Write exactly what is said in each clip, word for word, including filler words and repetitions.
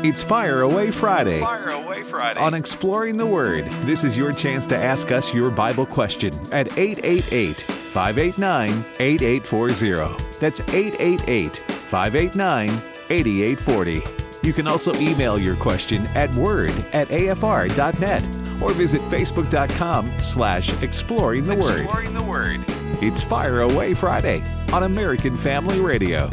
It's Fire Away Friday. Fire Away Friday. On Exploring the Word, this is your chance to ask us your Bible question at eight eight eight, five eight nine, eight eight four zero. That's eight eight eight, five eight nine, eight eight four zero. You can also email your question at word at a f r dot net or visit facebook.com slash exploring the word. Exploring the Word. It's Fire Away Friday on American Family Radio.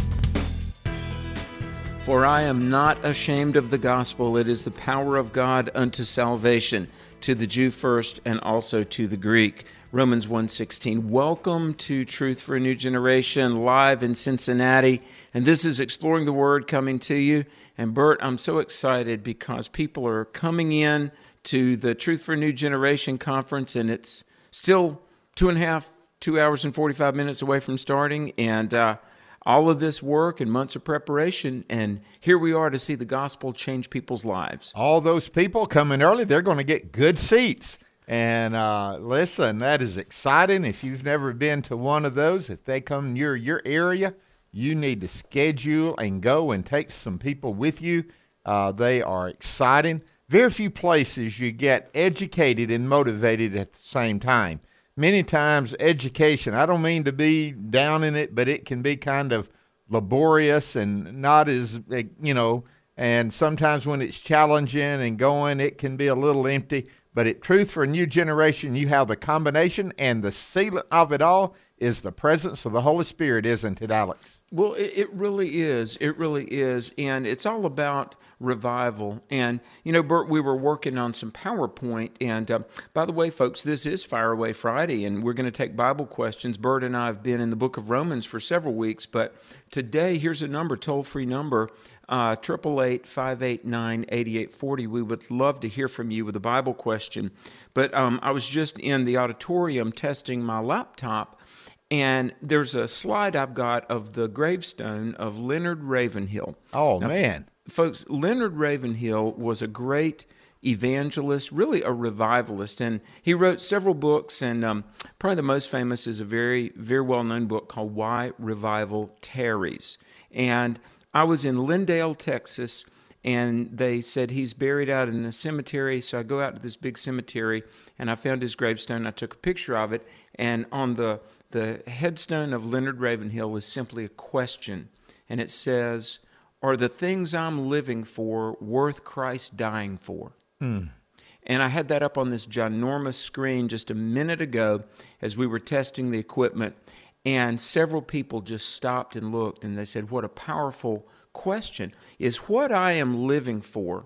For I am not ashamed of the gospel. It is the power of God unto salvation, to the Jew first and also to the Greek. Romans one sixteen. Welcome to Truth for a New Generation, live in Cincinnati. And this is Exploring the Word coming to you. And Bert, I'm so excited because people are coming in to the Truth for a New Generation conference, and it's still two and a half, two hours and forty-five minutes away from starting. And uh, all of this work and months of preparation, and here we are to see the gospel change people's lives. All those people coming early, they're going to get good seats. And uh, listen, that is exciting. If you've never been to one of those, if they come near your area, you need to schedule and go and take some people with you. Uh, they are exciting. Very few places you get educated and motivated at the same time. Many times education, I don't mean to be down in it, but it can be kind of laborious and not as, you know, and sometimes when it's challenging and going, it can be a little empty. But at Truth for a New Generation, you have the combination, and the seal of it all is the presence of the Holy Spirit, isn't it, Alex? Well, it, it really is. It really is. And it's all about revival. And, you know, Bert, we were working on some PowerPoint. And uh, by the way, folks, this is Fire Away Friday, and we're going to take Bible questions. Bert and I have been in the book of Romans for several weeks. But today, here's a number, toll-free number, uh, eight eight eight, five eight nine, eight eight four zero. We would love to hear from you with a Bible question. But um, I was just in the auditorium testing my laptop, and there's a slide I've got of the gravestone of Leonard Ravenhill. Oh, now, man. F- folks, Leonard Ravenhill was a great evangelist, really a revivalist, and he wrote several books, and um, probably the most famous is a very, very well-known book called Why Revival Tarries. And I was in Lindale, Texas, and they said he's buried out in the cemetery. So I go out to this big cemetery, and I found his gravestone. I took a picture of it, and on the the headstone of Leonard Ravenhill is simply a question, and it says, "Are the things I'm living for worth Christ dying for?" Hmm. And I had that up on this ginormous screen just a minute ago as we were testing the equipment, and several people just stopped and looked, and they said, what a powerful question. Is what I am living for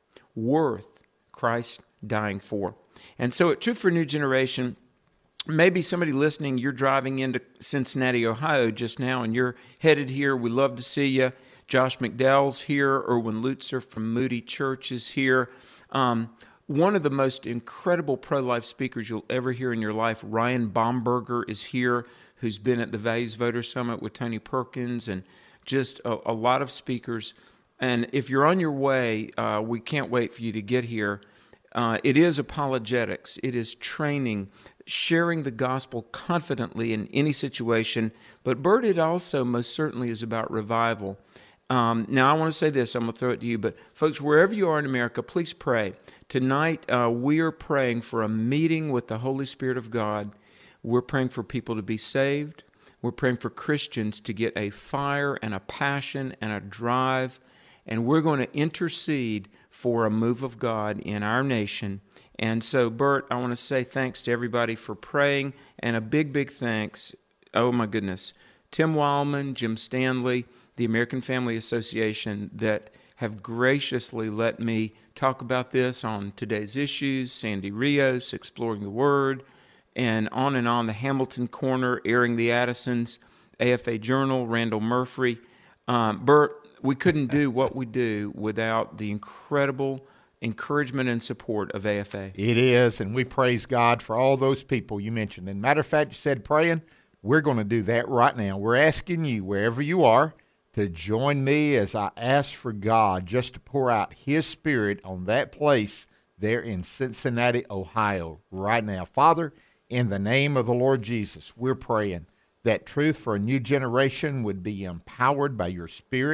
worth Christ dying for? And so at Truth for a New Generation, maybe somebody listening, you're driving into Cincinnati, Ohio just now, and you're headed here. We love to see you. Josh McDowell's here. Erwin Lutzer from Moody Church is here. Um, one of the most incredible pro-life speakers you'll ever hear in your life, Ryan Baumberger, is here, who's been at the Values Voter Summit with Tony Perkins, and just a, a lot of speakers. And if you're on your way, uh, we can't wait for you to get here. Uh, it is apologetics. It is training, sharing the gospel confidently in any situation. But Bert, it also most certainly is about revival. Um, now, I want to say this. I'm going to throw it to you. But folks, wherever you are in America, please pray. Tonight, uh, we are praying for a meeting with the Holy Spirit of God. We're praying for people to be saved. We're praying for Christians to get a fire and a passion and a drive. And we're going to intercede for a move of God in our nation. And so, Bert, I want to say thanks to everybody for praying, and a big, big thanks, oh my goodness, Tim Wildman, Jim Stanley, the American Family Association, that have graciously let me talk about this on Today's Issues, Sandy Rios, Exploring the Word, and on and on, the Hamilton Corner, Airing the Addisons, A F A Journal, Randall Murphy. Um, Bert, we couldn't do what we do without the incredible encouragement and support of A F A. It is, and we praise God for all those people you mentioned. And matter of fact, you said praying. We're going to do that right now. We're asking you, wherever you are, to join me as I ask for God just to pour out His Spirit on that place there in Cincinnati, Ohio, right now. Father, in the name of the Lord Jesus, we're praying that Truth for a New Generation would be empowered by your Spirit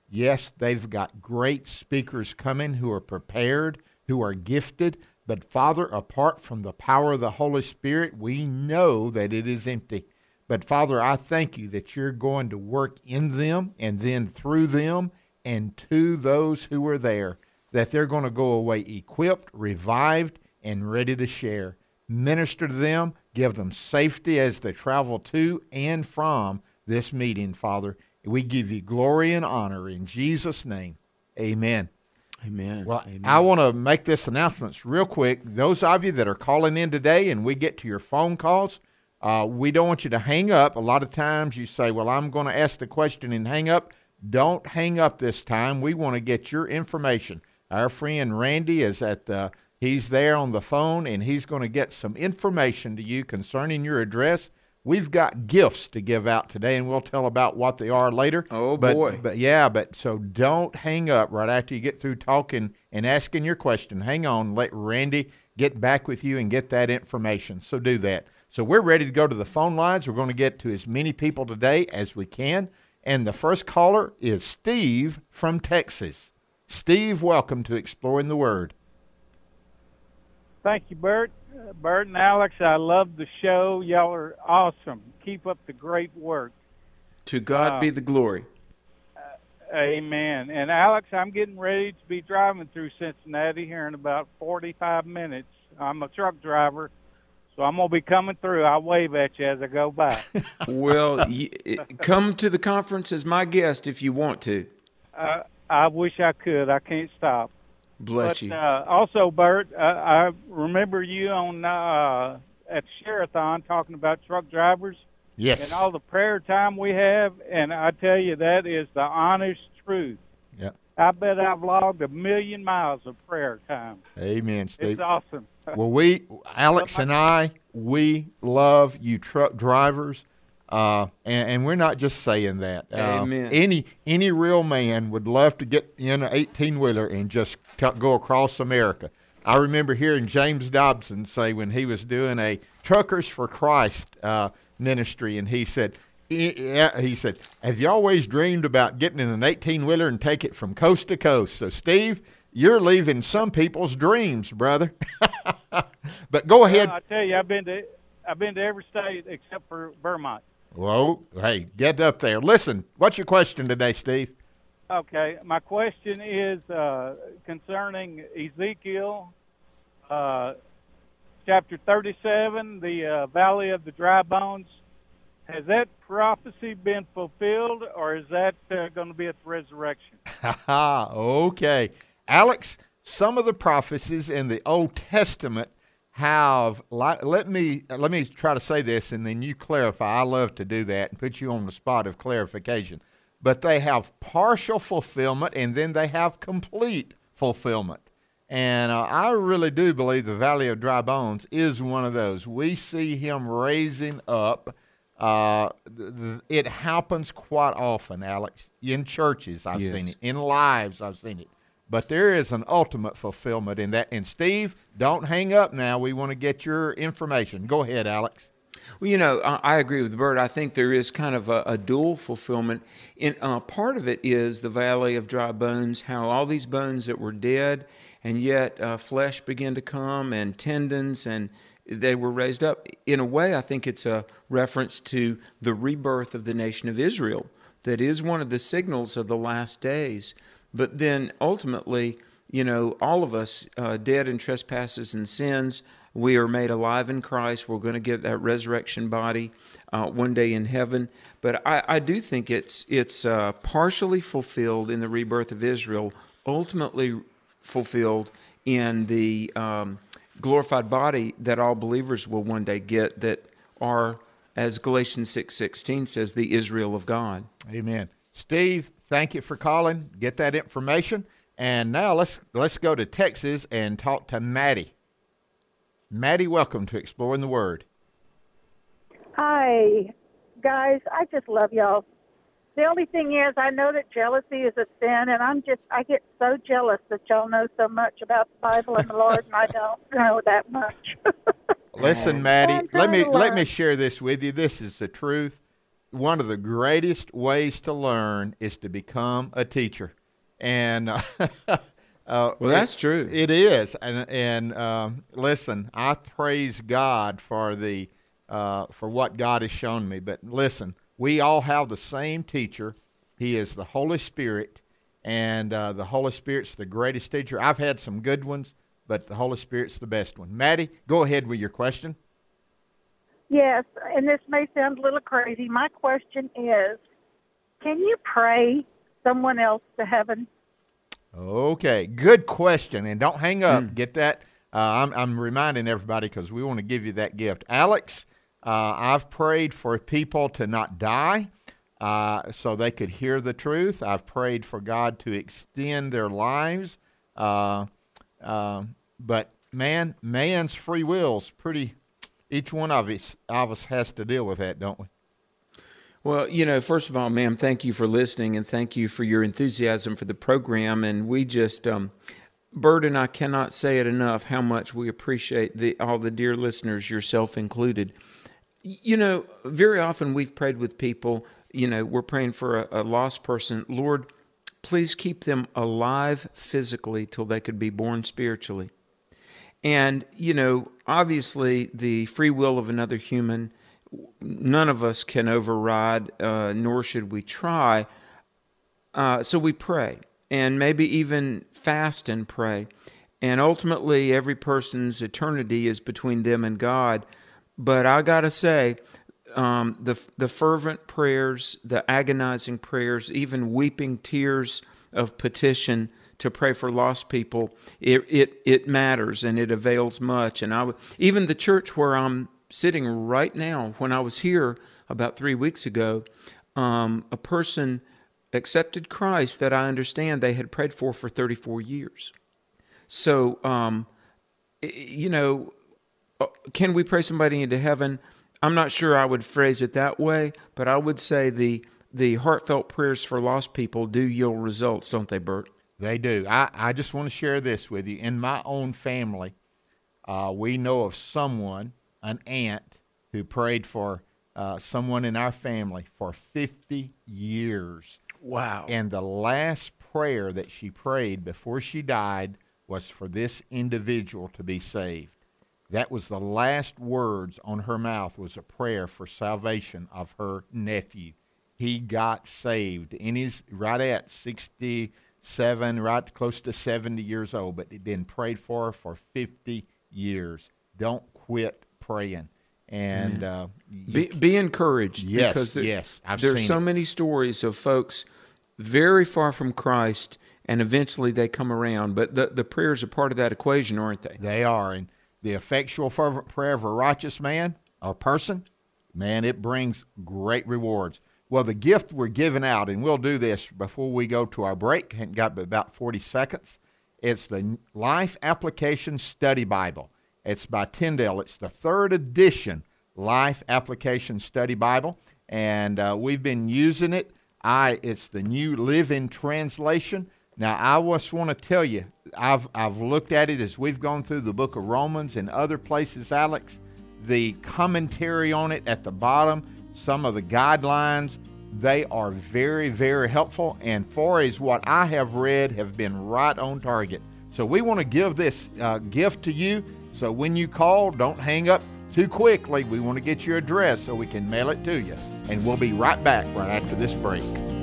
Yes, they've got great speakers coming who are prepared, who are gifted. But, Father, apart from the power of the Holy Spirit, we know that it is empty. But, Father, I thank you that you're going to work in them and then through them and to those who are there, that they're going to go away equipped, revived, and ready to share. Minister to them, give them safety as they travel to and from this meeting, Father. We give you glory and honor in Jesus' name. Amen. Amen. Well, Amen. I want to make this announcement real quick. Those of you that are calling in today and we get to your phone calls, uh, we don't want you to hang up. A lot of times you say, well, I'm going to ask the question and hang up. Don't hang up this time. We want to get your information. Our friend Randy is at the, he's there on the phone, and he's going to get some information to you concerning your address. We've got gifts to give out today, and we'll tell about what they are later. Oh, but, boy. But yeah, but so don't hang up right after you get through talking and asking your question. Hang on. Let Randy get back with you and get that information. So do that. So we're ready to go to the phone lines. We're going to get to as many people today as we can. And the first caller is Steve from Texas. Steve, welcome to Exploring the Word. Thank you, Bert. Uh, Bert and Alex, I love the show. Y'all are awesome. Keep up the great work. To God uh, be the glory. Uh, amen. And Alex, I'm getting ready to be driving through Cincinnati here in about forty-five minutes. I'm a truck driver, so I'm going to be coming through. I'll wave at you as I go by. Well, y- come to the conference as my guest if you want to. Uh, I wish I could. I can't stop. Bless but, you. Uh, also, Bert, uh, I remember you on uh, at Share-a-thon talking about truck drivers. Yes. And all the prayer time we have, and I tell you, that is the honest truth. Yeah. I bet I've logged a million miles of prayer time. Amen, Steve. It's awesome. Well, we, Alex and I, we love you truck drivers. Uh, and, and we're not just saying that. Uh, Amen. Any any real man would love to get in an eighteen-wheeler and just t- go across America. I remember hearing James Dobson say when he was doing a Truckers for Christ uh, ministry, and he said, he said, have you always dreamed about getting in an eighteen-wheeler and take it from coast to coast? So, Steve, you're leaving some people's dreams, brother. But go ahead. Well, I tell you, I've been to I've been to every state except for Vermont. Well, hey, get up there. Listen, what's your question today, Steve? Okay, my question is uh, concerning Ezekiel, uh, chapter thirty-seven, the uh, Valley of the Dry Bones. Has that prophecy been fulfilled, or is that uh, going to be at the resurrection? Okay. Alex, some of the prophecies in the Old Testament have, let me let me try to say this, and then you clarify. I love to do that and put you on the spot of clarification. But they have partial fulfillment, and then they have complete fulfillment. And uh, I really do believe the Valley of Dry Bones is one of those. We see him raising up. Uh, th- th- it happens quite often, Alex. In churches, I've Yes. seen it. In lives, I've seen it. But there is an ultimate fulfillment in that. And, Steve, don't hang up now. We want to get your information. Go ahead, Alex. Well, you know, I, I agree with Bert. I think there is kind of a, a dual fulfillment. In, uh, part of it is the Valley of Dry Bones, how all these bones that were dead, and yet uh, flesh began to come, and tendons, and they were raised up. In a way, I think it's a reference to the rebirth of the nation of Israel. That is one of the signals of the last days. But then ultimately, you know, all of us uh, dead in trespasses and sins, we are made alive in Christ. We're going to get that resurrection body uh, one day in heaven. But I, I do think it's it's uh, partially fulfilled in the rebirth of Israel, ultimately fulfilled in the um, glorified body that all believers will one day get, that are, as Galatians six sixteen says, the Israel of God. Amen. Steve, thank you for calling. Get that information. And now let's let's go to Texas and talk to Maddie. Maddie, welcome to Exploring the Word. Hi, guys. I just love y'all. The only thing is, I know that jealousy is a sin, and I'm just, I get so jealous that y'all know so much about the Bible and the Lord, and I don't know that much. Listen, Maddie, I'm let trying me to let learn. me share this with you. This is the truth. one of the greatest ways to learn is to become a teacher. And uh, uh, well, that's it, true. It is. And, and um, listen, I praise God for the uh, for what God has shown me. But listen, we all have the same teacher. He is the Holy Spirit, and uh, the Holy Spirit's the greatest teacher. I've had some good ones, but the Holy Spirit's the best one. Maddie, go ahead with your question. Yes, and this may sound a little crazy. My question is, can you pray someone else to heaven? Okay, good question. And don't hang up. Mm. Get that. Uh, I'm, I'm reminding everybody because we want to give you that gift. Alex, uh, I've prayed for people to not die uh, so they could hear the truth. I've prayed for God to extend their lives. Uh, uh, but, man, man's free will's pretty... Each one of us, of us has to deal with that, don't we? Well, you know, first of all, ma'am, thank you for listening, and thank you for your enthusiasm for the program. And we just, um, Bert and I cannot say it enough how much we appreciate the all the dear listeners, yourself included. You know, very often we've prayed with people, you know, we're praying for a, a lost person. Lord, please keep them alive physically till they could be born spiritually. And, you know, obviously the free will of another human, none of us can override, uh, nor should we try. Uh, so we pray, and maybe even fast and pray. And ultimately, every person's eternity is between them and God. But I got to say, um, the the fervent prayers, the agonizing prayers, even weeping tears of petition to pray for lost people, it, it it matters and it avails much. And I w- even the church where I'm sitting right now, when I was here about three weeks ago, um, a person accepted Christ that I understand they had prayed for for thirty-four years. So, um, you know, can we pray somebody into heaven? I'm not sure I would phrase it that way, but I would say the the heartfelt prayers for lost people do yield results, don't they, Bert? They do. I, I just want to share this with you. In my own family, uh, we know of someone, an aunt, who prayed for uh, someone in our family for fifty years. Wow. And the last prayer that she prayed before she died was for this individual to be saved. That was the last words on her mouth, was a prayer for salvation of her nephew. He got saved in his, right at sixty-seven, right close to seventy years old, but he'd been prayed for for fifty years. Don't quit praying. And uh, be, be encouraged. Yes, because there, yes, I've there's seen so it. many stories of folks very far from Christ, and eventually they come around. But the, the prayers are part of that equation, aren't they? They are. And the effectual fervent prayer of a righteous man or person, man, it brings great rewards. Well, the gift we're giving out, and we'll do this before we go to our break, haven't got about forty seconds. It's the Life Application Study Bible. It's by Tyndale. It's the third edition Life Application Study Bible, and uh, we've been using it. I It's the New Living Translation. Now, I just want to tell you, I've I've looked at it as we've gone through the book of Romans and other places, Alex. The commentary on it at the bottom, some of the guidelines, they are very, very helpful. And far as what I have read, have been right on target. So we want to give this uh, gift to you. So when you call, don't hang up too quickly. We want to get your address so we can mail it to you. And we'll be right back right after this break.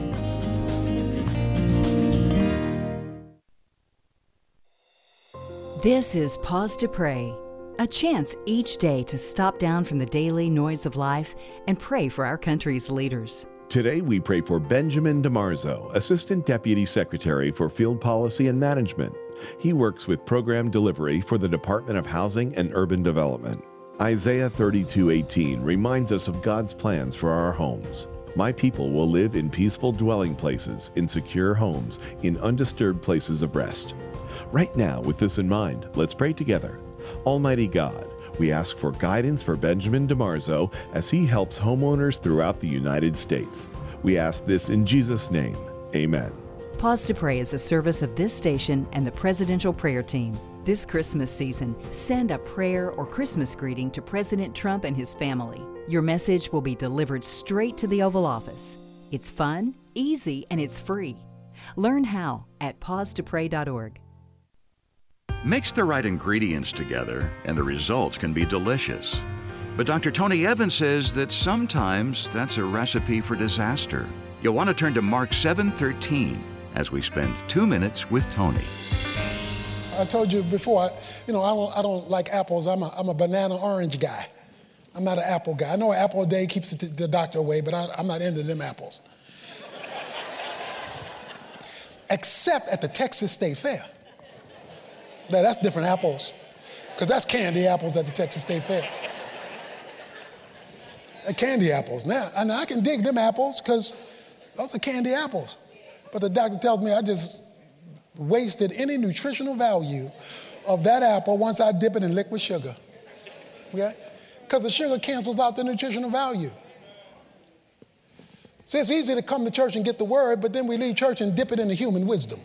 This is Pause to Pray, a chance each day to stop down from the daily noise of life and pray for our country's leaders. Today we pray for Benjamin DiMarzo, Assistant Deputy Secretary for Field Policy and Management. He works with program delivery for the Department of Housing and Urban Development. Isaiah thirty-two eighteen reminds us of God's plans for our homes. My people will live in peaceful dwelling places, in secure homes, in undisturbed places of rest. Right now, with this in mind, let's pray together. Almighty God, we ask for guidance for Benjamin DiMarzo as he helps homeowners throughout the United States. We ask this in Jesus' name. Amen. Pause to Pray is a service of this station and the Presidential Prayer Team. This Christmas season, send a prayer or Christmas greeting to President Trump and his family. Your message will be delivered straight to the Oval Office. It's fun, easy, and it's free. Learn how at pause to pray dot org. Mix the right ingredients together and the results can be delicious. But Doctor Tony Evans says that sometimes that's a recipe for disaster. You'll want to turn to Mark seven thirteen as we spend two minutes with Tony. I told you before, I, you know, I don't, I don't like apples. I'm a, I'm a banana orange guy. I'm not an apple guy. I know an apple a day keeps the, the doctor away, but I, I'm not into them apples. Except at the Texas State Fair. Now, that's different apples, because that's candy apples at the Texas State Fair. They're candy apples. Now, and I can dig them apples because those are candy apples. But the doctor tells me I just wasted any nutritional value of that apple once I dip it in liquid sugar. Okay? Because the sugar cancels out the nutritional value. See, it's easy to come to church and get the word, but then we leave church and dip it into human wisdom.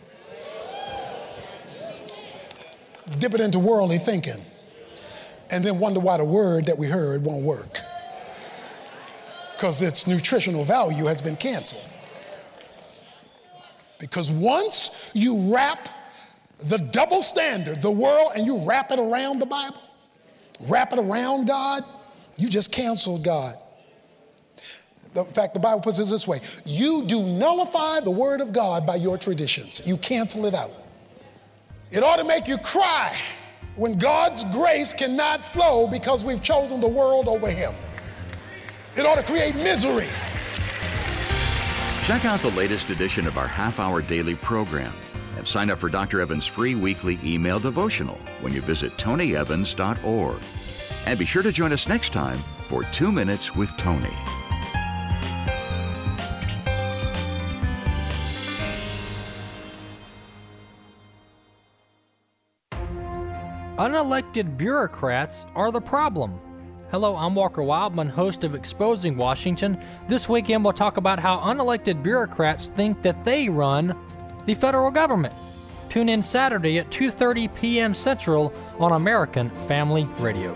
Dip it into worldly thinking. And then wonder why the word that we heard won't work. Because its nutritional value has been canceled. Because once you wrap the double standard, the world, and you wrap it around the Bible, wrap it around God, you just canceled God. In fact, the Bible puts it this way: you do nullify the word of God by your traditions. You cancel it out. It ought to make you cry when God's grace cannot flow because we've chosen the world over him. It ought to create misery. Check out the latest edition of our half-hour daily program and sign up for Doctor Evans' free weekly email devotional when you visit tony evans dot org. And be sure to join us next time for Two Minutes with Tony. Unelected bureaucrats are the problem. Hello, I'm Walker Wildman, host of Exposing Washington. This weekend we'll talk about how unelected bureaucrats think that they run the federal government. Tune in Saturday at two thirty p.m. Central on American Family Radio.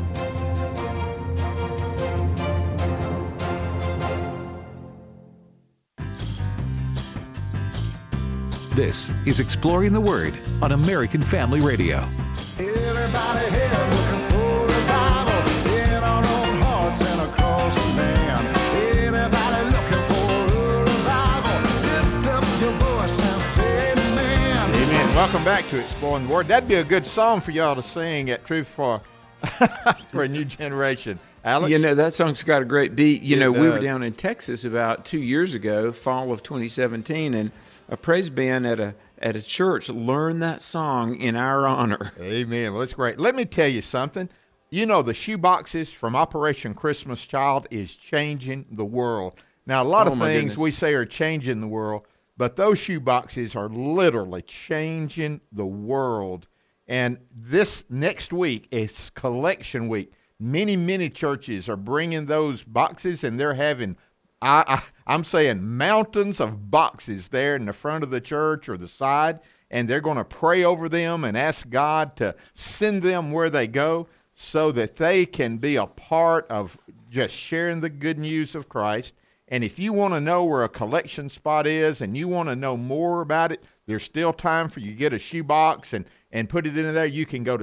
This is Exploring the Word on American Family Radio. Everybody here looking for revival in our own hearts and across the land. Anybody looking for a revival, lift up your voice and say amen. Amen. Welcome back to Exploring the Word. That'd be a good song for y'all to sing at Truth for, for a New Generation. Alex? You know, that song's got a great beat. You It know, does. we were down in Texas about two years ago, fall of twenty seventeen, and a praise band at a at a church learned that song in our honor. Amen. Well, that's great. Let me tell you something. You know, the shoe boxes from Operation Christmas Child is changing the world. Now, a lot Oh, of my things goodness. we say are changing the world, but those shoe boxes are literally changing the world. And this next week is collection week. Many, many churches are bringing those boxes, and they're having I, I, I'm saying mountains of boxes there in the front of the church or the side, and they're going to pray over them and ask God to send them where they go so that they can be a part of just sharing the good news of Christ. And if you want to know where a collection spot is and you want to know more about it, there's still time for you to get a shoebox and, and put it in there. You can go to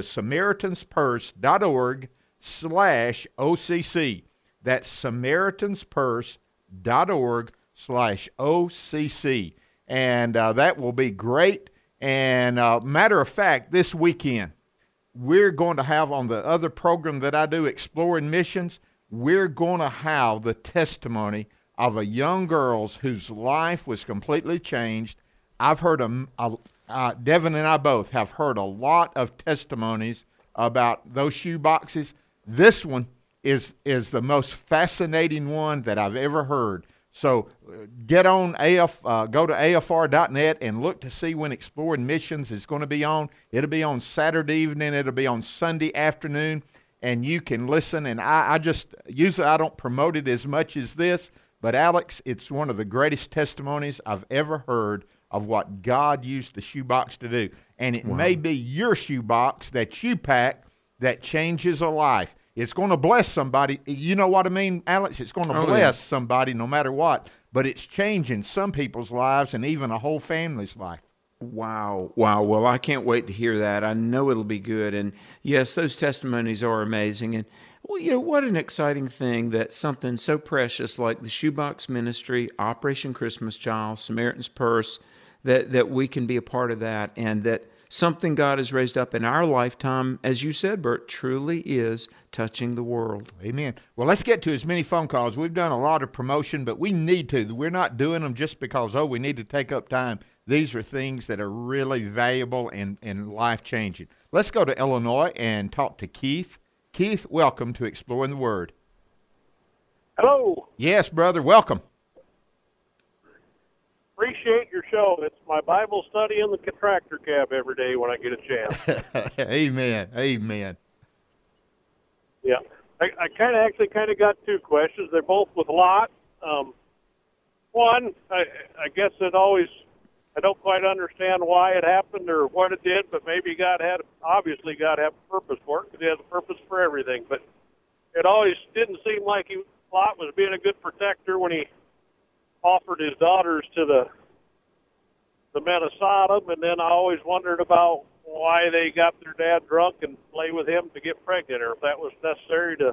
SamaritansPurse.org slash OCC. That's SamaritansPurse.org. dot org slash O C C, and uh, that will be great. And uh, matter of fact, this weekend we're going to have on the other program that I do, Exploring Missions, we're going to have the testimony of a young girl whose life was completely changed. I've heard a, a uh, Devin and I both have heard a lot of testimonies about those shoe boxes. This one is is the most fascinating one that I've ever heard. So uh, get on A F, uh, go to A F R dot net and look to see when Exploring Missions is going to be on. It'll be on Saturday evening. It'll be on Sunday afternoon, and you can listen. And I, I just, usually I don't promote it as much as this, but Alex, it's one of the greatest testimonies I've ever heard of what God used the shoebox to do. And it Wow. may be your shoebox that you pack that changes a life. It's going to bless somebody. You know what I mean, Alex? It's going to Oh, bless yeah. somebody no matter what. But it's changing some people's lives and even a whole family's life. Wow. Wow. Well, I can't wait to hear that. I know it'll be good. And yes, those testimonies are amazing. And, well, you know, what an exciting thing that something so precious like the Shoebox Ministry, Operation Christmas Child, Samaritan's Purse, that, that we can be a part of that, and that something God has raised up in our lifetime, as you said, Bert, truly is touching the world. Amen. Well, let's get to as many phone calls. We've done a lot of promotion, but we need to. We're not doing them just because, oh, we need to take up time. These are things that are really valuable and, and life-changing. Let's go to Illinois and talk to Keith. Keith, welcome to Exploring the Word. Hello. Yes, brother, welcome. Appreciate your show. It's my Bible study in the tractor cab every day when I get a chance. Amen. Amen. Yeah. I, I kind of actually kind of got two questions. They're both with Lot. Um, one, I, I guess it always, I don't quite understand why it happened or what it did, but maybe God had, obviously God had a purpose for it, because he has a purpose for everything. But it always didn't seem like he, Lot was being a good protector when he offered his daughters to the the men of Sodom, and then I always wondered about why they got their dad drunk and play with him to get pregnant, or if that was necessary to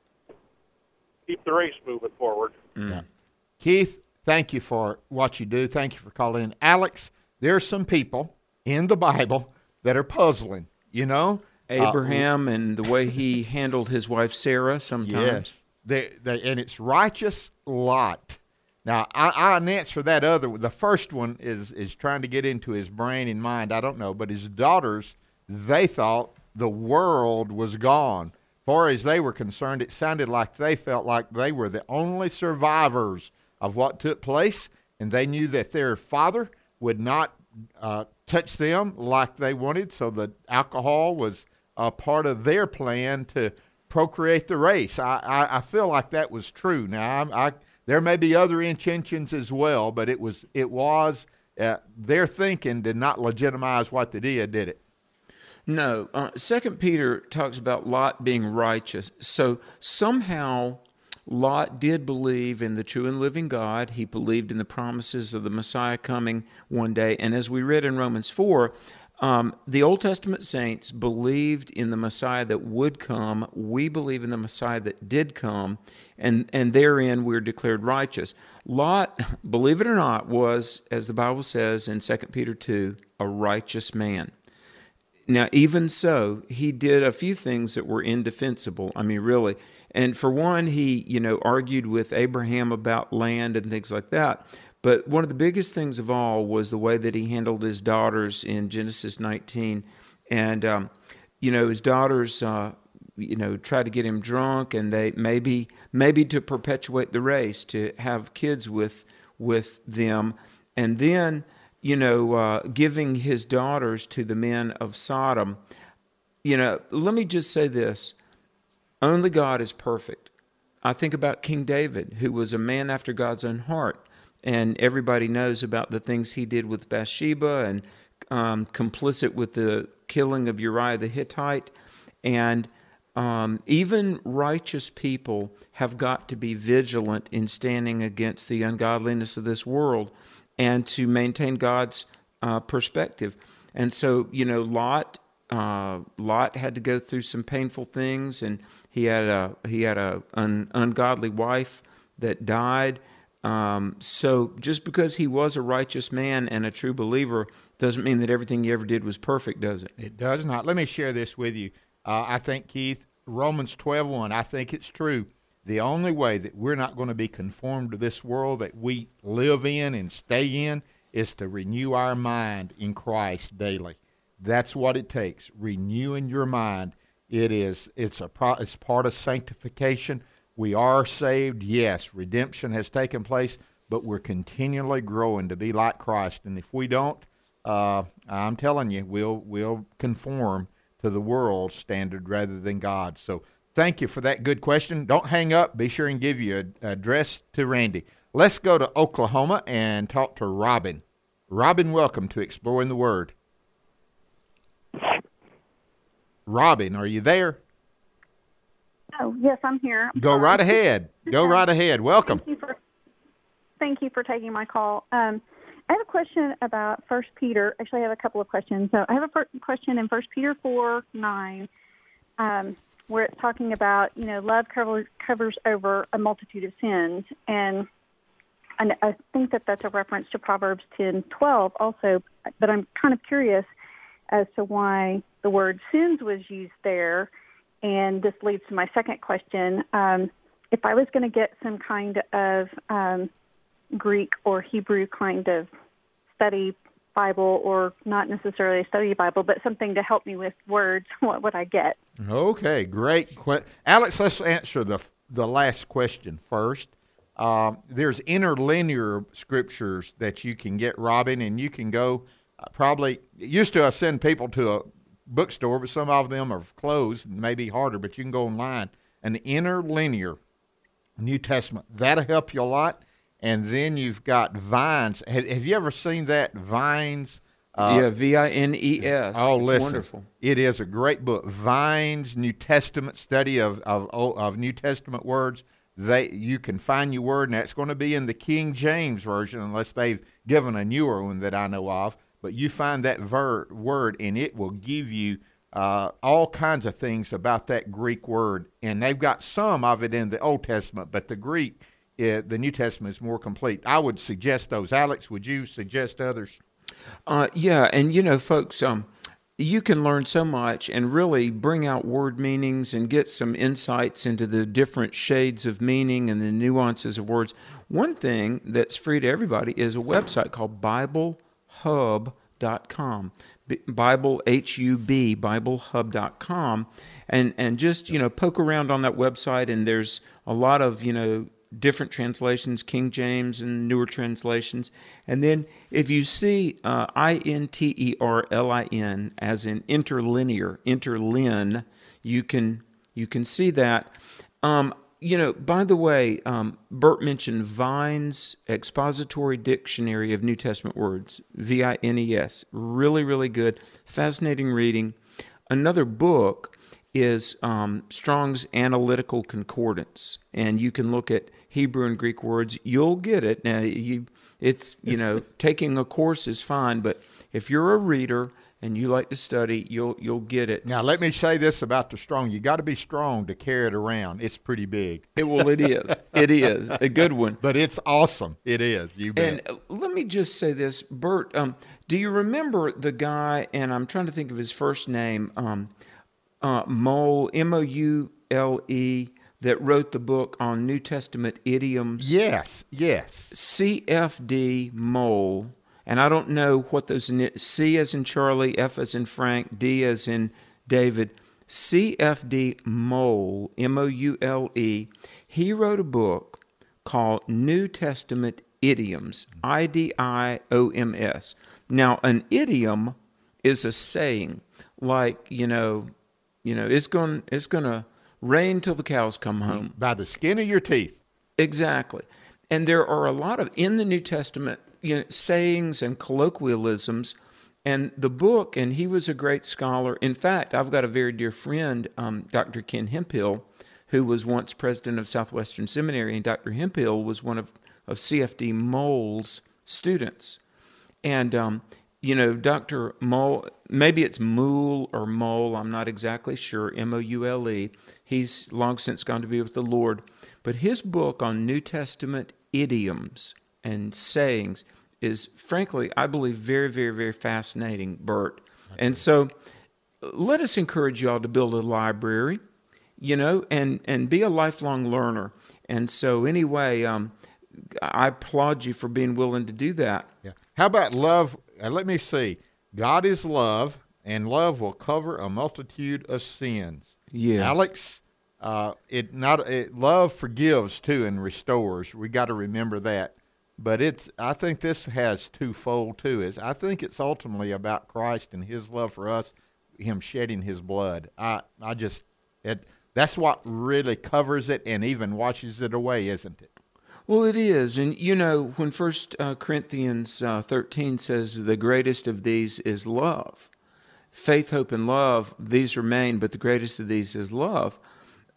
keep the race moving forward. Mm. Keith, thank you for what you do. Thank you for calling in. Alex, there are some people in the Bible that are puzzling, you know? Abraham uh, and the way he handled his wife Sarah sometimes. Yes, they, they, and it's righteous Lot. Now, I, I'll answer that other one. The first one is, is trying to get into his brain and mind. I don't know. But his daughters, they thought the world was gone. Far as they were concerned, it sounded like they felt like they were the only survivors of what took place, and they knew that their father would not uh, touch them like they wanted, so the alcohol was a part of their plan to procreate the race. I, I, I feel like that was true. Now, I, I there may be other intentions as well, but it was it was uh, their thinking did not legitimize what they did, did it? No. Uh, Second Peter talks about Lot being righteous. So somehow Lot did believe in the true and living God. He believed in the promises of the Messiah coming one day. And as we read in Romans four, um, the Old Testament saints believed in the Messiah that would come. We believe in the Messiah that did come, and, and therein we're declared righteous. Lot, believe it or not, was, as the Bible says in Second Peter two, a righteous man. Now, even so, he did a few things that were indefensible. I mean, really. And for one, he, you know, argued with Abraham about land and things like that. But one of the biggest things of all was the way that he handled his daughters in Genesis nineteen. And, um, you know, his daughters, uh, you know, tried to get him drunk, and they maybe maybe to perpetuate the race, to have kids with with them. And then, you know, uh, giving his daughters to the men of Sodom. You know, let me just say this. Only God is perfect. I think about King David, who was a man after God's own heart. And everybody knows about the things he did with Bathsheba and um, complicit with the killing of Uriah the Hittite. And um, even righteous people have got to be vigilant in standing against the ungodliness of this world and to maintain God's uh, perspective. And so, you know, Lot uh, Lot had to go through some painful things, and he had a he had a an ungodly wife that died. Um, so just because he was a righteous man and a true believer doesn't mean that everything he ever did was perfect, does it? It does not. Let me share this with you. Uh, I think, Keith, Romans twelve one, I think it's true. The only way that we're not going to be conformed to this world that we live in and stay in is to renew our mind in Christ daily. That's what it takes, renewing your mind. It is, it's, a pro, it's part of sanctification. We are saved, yes, redemption has taken place, but we're continually growing to be like Christ. And if we don't, uh, I'm telling you, we'll, we'll conform to the world's standard rather than God's. So thank you for that good question. Don't hang up. Be sure and give your address to Randy. Let's go to Oklahoma and talk to Robin. Robin, welcome to Exploring the Word. Robin, are you there? Oh, yes, I'm here. I'm Go sorry. right ahead. Go right ahead. Welcome. Thank you for, thank you for taking my call. Um, I have a question about First Peter. Actually, I have a couple of questions. So I have a fir- question in First Peter four nine, um, where it's talking about, you know, love covers, covers over a multitude of sins. And, and I think that that's a reference to Proverbs ten twelve also. But I'm kind of curious as to why the word sins was used there. And this leads to my second question. Um, if I was going to get some kind of um, Greek or Hebrew kind of study Bible, or not necessarily a study Bible, but something to help me with words, what would I get? Okay, great. Que- Alex, let's answer the the last question first. Um, there's interlinear scriptures that you can get, Robin, and you can go uh, probably, used to I send people to a bookstore, but some of them are closed and maybe harder, but you can go online. An interlinear New Testament, that'll help you a lot. And then you've got Vines. Have, have you ever seen that, Vines? Uh, yeah, V I N E S. Oh, it's listen, wonderful. It is a great book. Vines, New Testament study of, of, of New Testament words. They You can find your word, and that's going to be in the King James Version, unless they've given a newer one that I know of. But you find that ver- word, and it will give you uh, all kinds of things about that Greek word. And they've got some of it in the Old Testament, but the Greek, uh, the New Testament is more complete. I would suggest those. Alex, would you suggest others? Uh, yeah, and you know, folks, um, you can learn so much and really bring out word meanings and get some insights into the different shades of meaning and the nuances of words. One thing that's free to everybody is a website called Bible Hub dot com. Bible, H U B, Bible Hub dot com. And, and just, you know, poke around on that website, and there's a lot of, you know, different translations, King James and newer translations. And then if you see uh, I N T E R L I N as in interlinear, interlin, you can you can see that. Um, you know, by the way, um, Bert mentioned Vine's Expository Dictionary of New Testament Words, V I N E S. Really, really good, fascinating reading. Another book is um, Strong's Analytical Concordance, and you can look at Hebrew and Greek words. You'll get it. Now, you, it's, you know, taking a course is fine, but if you're a reader and you like to study, you'll you'll get it. Now, let me say this about the Strong. You got to be strong to carry it around. It's pretty big. It, well, it is. It is a good one. But it's awesome. It is. You bet. And let me just say this, Bert. Um, do you remember the guy? And I'm trying to think of his first name. Um, uh, Moule, M O U L E, that wrote the book on New Testament idioms. Yes. Yes. C F D Moule. And I don't know what those, C as in Charlie, F as in Frank, D as in David. C F D Moule, M O U L E, he wrote a book called New Testament Idioms, I D I O M S. Now, an idiom is a saying, like, you know, you know, it's going it's going to rain till the cows come home. By the skin of your teeth. Exactly. And there are a lot of, in the New Testament, you know, sayings and colloquialisms, and the book, and he was a great scholar. In fact, I've got a very dear friend, um, Doctor Ken Hemphill, who was once president of Southwestern Seminary, and Doctor Hemphill was one of, of C F D Moule's students. And, um, you know, Doctor Moule, maybe it's Moule or Mole, I'm not exactly sure, M O U L E. He's long since gone to be with the Lord. But his book on New Testament idioms and sayings is, frankly, I believe, very, very, very fascinating, Bert. And so let us encourage y'all to build a library, you know, and, and be a lifelong learner. And so anyway, um, I applaud you for being willing to do that. Yeah. How about love? Uh, let me see. God is love, and love will cover a multitude of sins. Yes. Alex, uh, it not it, love forgives too and restores. We got to remember that. But it's I think this has twofold too. Is I think it's ultimately about Christ and His love for us, Him shedding His blood. I I just it that's what really covers it and even washes it away, isn't it? Well, it is. And, you know, when First uh, Corinthians uh, thirteen says the greatest of these is love, faith, hope, and love, these remain, but the greatest of these is love.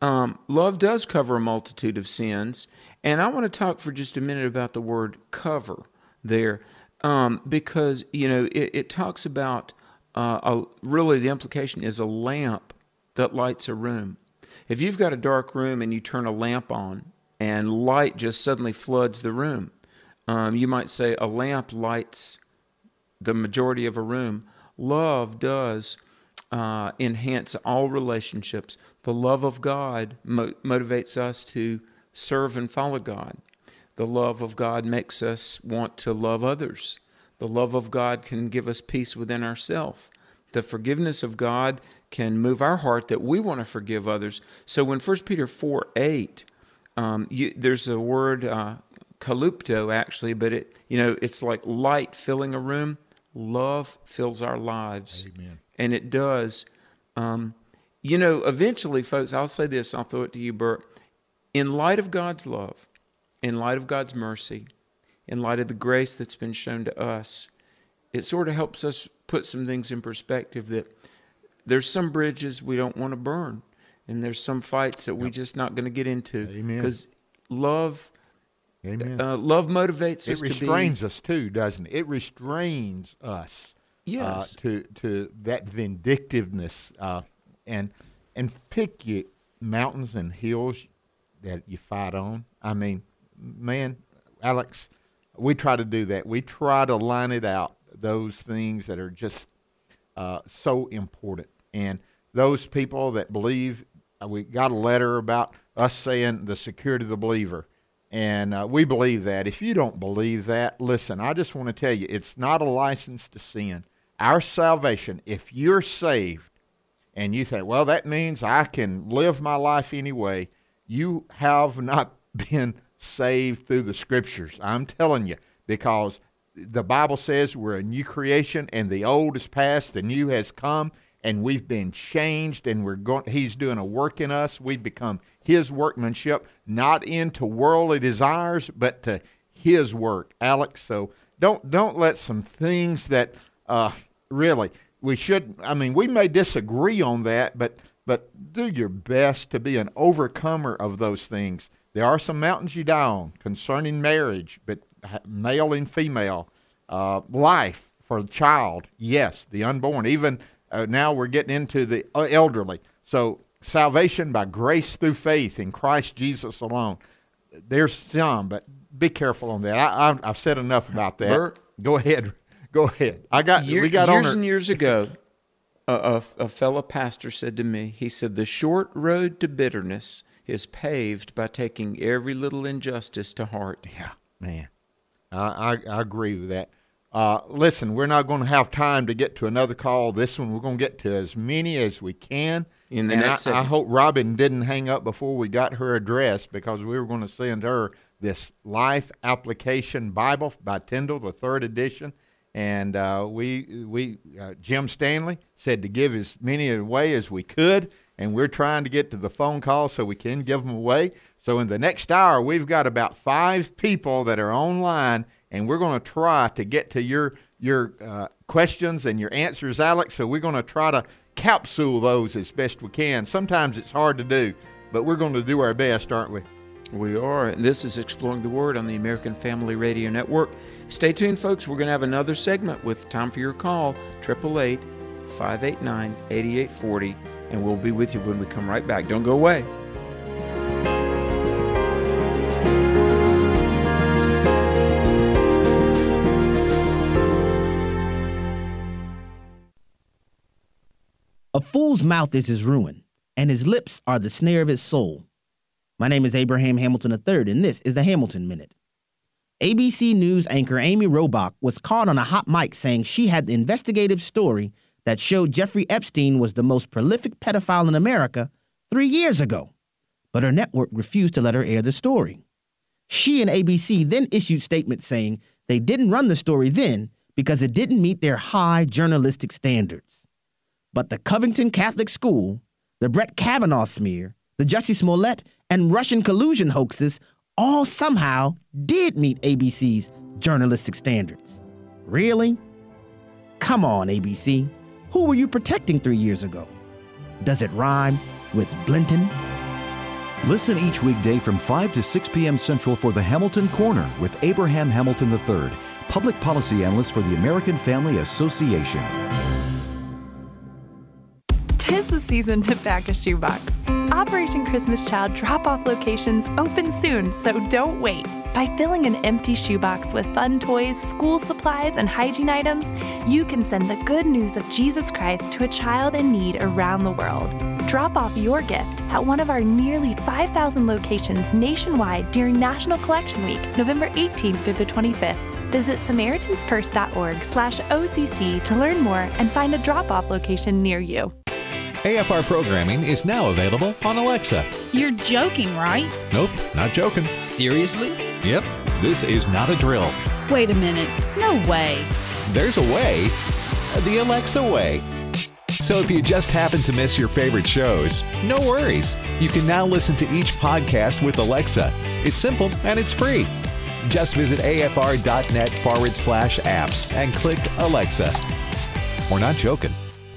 um, love does cover a multitude of sins. And I want to talk for just a minute about the word cover there, um, because, you know, it, it talks about, uh, a, really the implication is a lamp that lights a room. If you've got a dark room and you turn a lamp on and light just suddenly floods the room, um, you might say a lamp lights the majority of a room. Love does uh, enhance all relationships. The love of God mo- motivates us to serve and follow God. The love of God makes us want to love others. The love of God can give us peace within ourselves. The forgiveness of God can move our heart that we want to forgive others. So when First Peter four eight, um, you, there's a word, uh, kalupto actually, but it you know it's like light filling a room. Love fills our lives. Amen. And it does. Um, you know, eventually, folks, I'll say this, I'll throw it to you, Bert. In light of God's love, in light of God's mercy, in light of the grace that's been shown to us, it sort of helps us put some things in perspective that there's some bridges we don't want to burn, and there's some fights that we're just not going to get into. Amen. Because love, Amen. Uh, love motivates it us to be. It restrains us too, doesn't it? It restrains us. Yes. Uh, to to that vindictiveness, uh, and and pick your mountains and hills that you fight on. I mean, man, Alex, we try to do that. We try to line it out, those things that are just uh, so important. And those people that believe, uh, we got a letter about us saying the security of the believer. And uh, we believe that. If you don't believe that, listen, I just want to tell you, it's not a license to sin. Our salvation, if you're saved and you think, well, that means I can live my life anyway, you have not been saved through the Scriptures. I'm telling you, because the Bible says we're a new creation and the old is past, the new has come, and we've been changed, and we're going. He's doing a work in us. We've become His workmanship, not into worldly desires, but to His work, Alex. So don't don't let some things that uh, really we should. I mean, we may disagree on that, but but do your best to be an overcomer of those things. There are some mountains you die on concerning marriage, but male and female, uh, life for the child, yes, the unborn, even. Uh, now we're getting into the elderly. So salvation by grace through faith in Christ Jesus alone. There's some, but be careful on that. I, I, I've said enough about that. Bert, go ahead. Go ahead. I got. Year, we got years on and years ago, a, a, a fellow pastor said to me, he said, the short road to bitterness is paved by taking every little injustice to heart. Yeah, man. I, I, I agree with that. Uh, listen, we're not going to have time to get to another call. This one, we're going to get to as many as we can. In the and next I, I segment. hope Robin didn't hang up before we got her address, because we were going to send her this Life Application Bible by Tyndale, the third edition. And uh, we, we uh, Jim Stanley said to give as many away as we could, and we're trying to get to the phone call so we can give them away. So in the next hour, we've got about five people that are online, and we're going to try to get to your your uh, questions and your answers, Alex. So we're going to try to capsule those as best we can. Sometimes it's hard to do, but we're going to do our best, aren't we? We are. This is Exploring the Word on the American Family Radio Network. Stay tuned, folks. We're going to have another segment with time for your call, eight eight eight, five eight nine, eight eight four zero, and we'll be with you when we come right back. Don't go away. A fool's mouth is his ruin, and his lips are the snare of his soul. My name is Abraham Hamilton the third, and this is the Hamilton Minute. A B C News anchor Amy Robach was caught on a hot mic saying she had the investigative story that showed Jeffrey Epstein was the most prolific pedophile in America three years ago, but her network refused to let her air the story. She and A B C then issued statements saying they didn't run the story then because it didn't meet their high journalistic standards. But the Covington Catholic School, the Brett Kavanaugh smear, the Jussie Smollett, and Russian collusion hoaxes all somehow did meet A B C's journalistic standards. Really? Come on, A B C. Who were you protecting three years ago? Does it rhyme with Blinton? Listen each weekday from five to six p.m. Central for the Hamilton Corner with Abraham Hamilton the third, Public Policy Analyst for the American Family Association. Tis the season to pack a shoebox. Operation Christmas Child drop-off locations open soon, so don't wait. By filling an empty shoebox with fun toys, school supplies, and hygiene items, you can send the good news of Jesus Christ to a child in need around the world. Drop off your gift at one of our nearly five thousand locations nationwide during National Collection Week, November eighteenth through the twenty-fifth. Visit SamaritansPurse.org slash OCC to learn more and find a drop-off location near you. A F R programming is now available on Alexa. You're joking, right? Nope, not joking. Seriously? Yep, this is not a drill. Wait a minute. No way. There's a way, the Alexa way. So if you just happen to miss your favorite shows, no worries. You can now listen to each podcast with Alexa. It's simple and it's free. Just visit afr.net forward slash apps and click Alexa. We're not joking.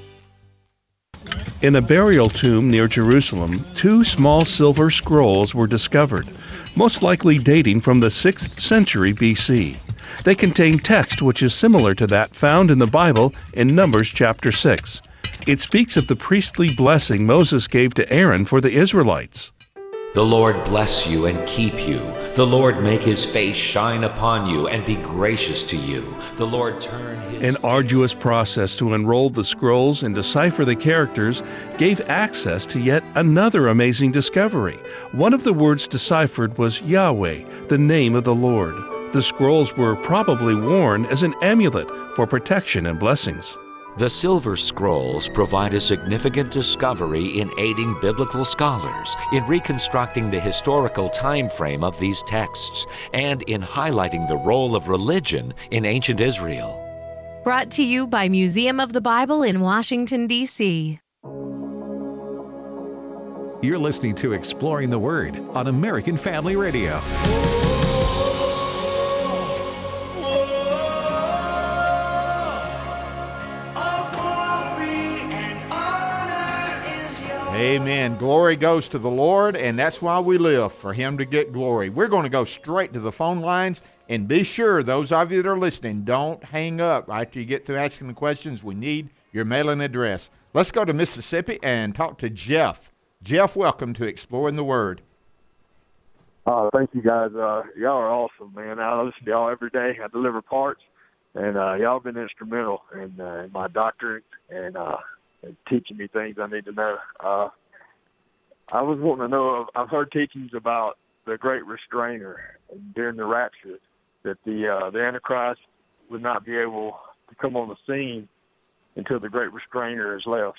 In a burial tomb near Jerusalem, two small silver scrolls were discovered, most likely dating from the sixth century B C. They contain text which is similar to that found in the Bible in Numbers chapter six. It speaks of the priestly blessing Moses gave to Aaron for the Israelites. The Lord bless you and keep you. The Lord make his face shine upon you and be gracious to you. The Lord turn his... An arduous process to enroll the scrolls and decipher the characters gave access to yet another amazing discovery. One of the words deciphered was Yahweh, the name of the Lord. The scrolls were probably worn as an amulet for protection and blessings. The Silver Scrolls provide a significant discovery in aiding biblical scholars in reconstructing the historical time frame of these texts and in highlighting the role of religion in ancient Israel. Brought to you by Museum of the Bible in Washington, D C You're listening to Exploring the Word on American Family Radio. Amen. Glory goes to the Lord, and that's why we live, for him to get glory. We're going to go straight to the phone lines, and be sure, those of you that are listening, don't hang up after you get through asking the questions. We need your mailing address. Let's go to Mississippi and talk to Jeff. Jeff, welcome to Exploring the Word. Uh, thank you, guys. Uh, y'all are awesome, man. I listen to y'all every day. I deliver parts, and uh, y'all have been instrumental in, uh, in my doctorate and uh teaching me things I need to know. Uh, I was wanting to know, I've heard teachings about the great restrainer during the rapture, that the uh, the Antichrist would not be able to come on the scene until the great restrainer is left.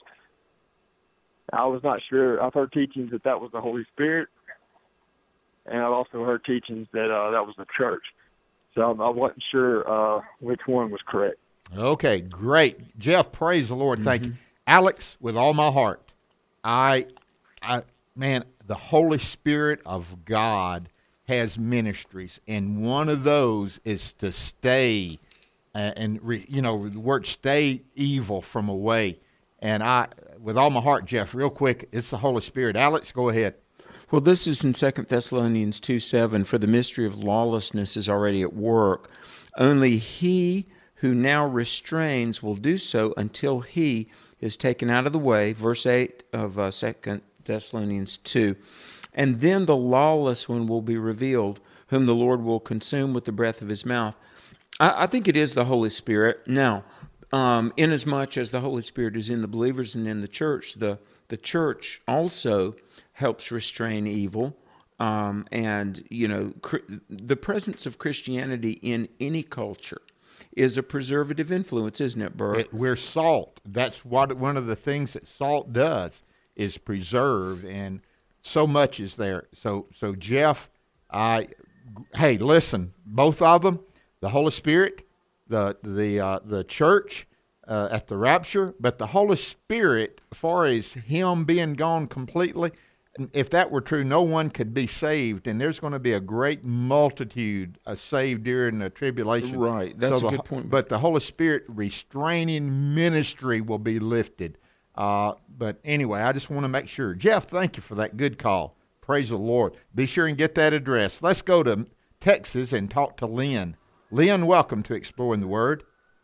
I was not sure. I've heard teachings that that was the Holy Spirit, and I've also heard teachings that uh, that was the church. So I wasn't sure uh, which one was correct. Okay, great. Jeff, praise the Lord. Thank mm-hmm. you. Alex, with all my heart, I, I, man, the Holy Spirit of God has ministries, and one of those is to stay, uh, and re, you know, the word "stay" evil from away. And I, with all my heart, Jeff, real quick, it's the Holy Spirit. Alex, go ahead. Well, this is in Second Thessalonians two seven. For the mystery of lawlessness is already at work. Only he who now restrains will do so until he is taken out of the way, verse eight of uh, Second Thessalonians two. And then the lawless one will be revealed, whom the Lord will consume with the breath of his mouth. I, I think it is the Holy Spirit. Now, um, inasmuch as the Holy Spirit is in the believers and in the church, the, the church also helps restrain evil. Um, and, you know, cr- the presence of Christianity in any culture is a preservative influence, isn't it, Burr? It, we're salt. That's what one of the things that salt does is preserve, and so much is there. So, so Jeff, I, hey, listen, both of them, the Holy Spirit, the the uh, the church uh, at the rapture, but the Holy Spirit, as far as him being gone completely, if that were true, no one could be saved, and there's going to be a great multitude uh, saved during the tribulation. Right, that's so a the, good point. But the Holy Spirit restraining ministry will be lifted. Uh, but anyway, I just want to make sure. Jeff, thank you for that good call. Praise the Lord. Be sure and get that address. Let's go to Texas and talk to Lynn. Lynn, welcome to Exploring the Word.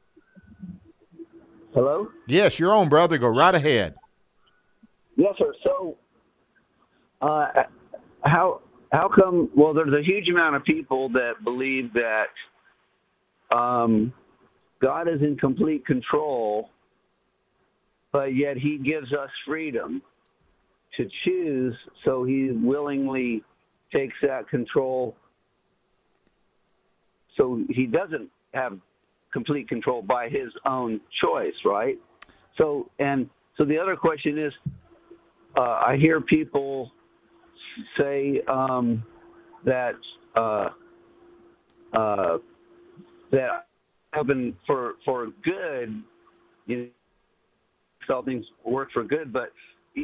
Hello? Yes, you're on, brother. Go right ahead. Yes, sir. So, uh, how how come? Well, there's a huge amount of people that believe that um, God is in complete control, but yet He gives us freedom to choose. So He willingly takes that control. So He doesn't have complete control by His own choice, right? So, and so the other question is, uh, I hear people say um, that uh, uh, that happen for for good, you know, all things work for good, but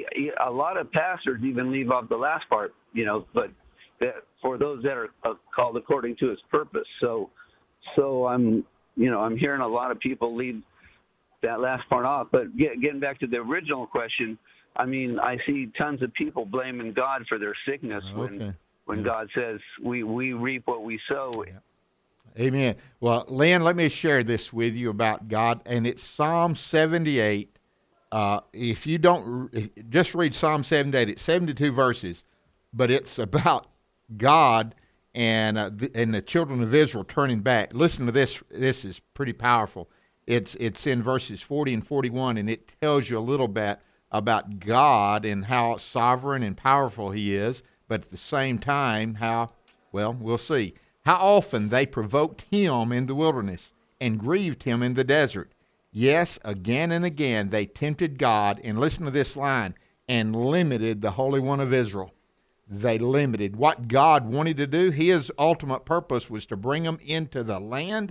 a lot of pastors even leave off the last part, you know, but that for those that are called according to His purpose. So, so I'm. You know, I'm hearing a lot of people leave that last part off. But get, getting back to the original question, I mean, I see tons of people blaming God for their sickness okay. when when yeah. God says we, we reap what we sow. Yeah. Amen. Well, Lynn, let me share this with you about God, and it's Psalm seventy-eight. Uh, if you don't, if, just read Psalm seventy-eight. It's seventy-two verses, but it's about God and uh, the, and the children of Israel turning back. Listen to this. This is pretty powerful. It's it's in verses forty and forty-one, and it tells you a little bit about God and how sovereign and powerful He is, but at the same time, how, well, we'll see. How often they provoked Him in the wilderness and grieved Him in the desert. Yes, again and again they tempted God, and listen to this line, and limited the Holy One of Israel. They limited what God wanted to do. His ultimate purpose was to bring them into the land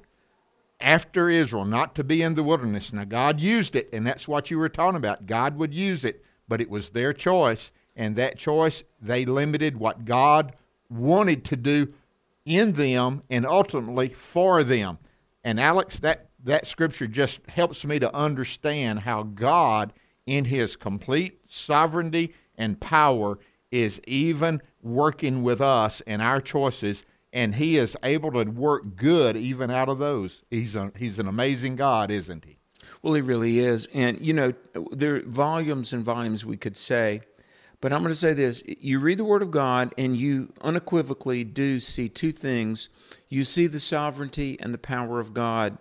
after Israel, not to be in the wilderness. Now, God used it, and that's what you were talking about. God would use it, but it was their choice, and that choice, they limited what God wanted to do in them and ultimately for them. And, Alex, that, that scripture just helps me to understand how God, in His complete sovereignty and power, is even working with us and our choices, and He is able to work good even out of those. He's a, he's an amazing God, isn't He? Well, He really is. And, you know, there are volumes and volumes we could say, but I'm going to say this. You read the Word of God, and you unequivocally do see two things. You see the sovereignty and the power of God,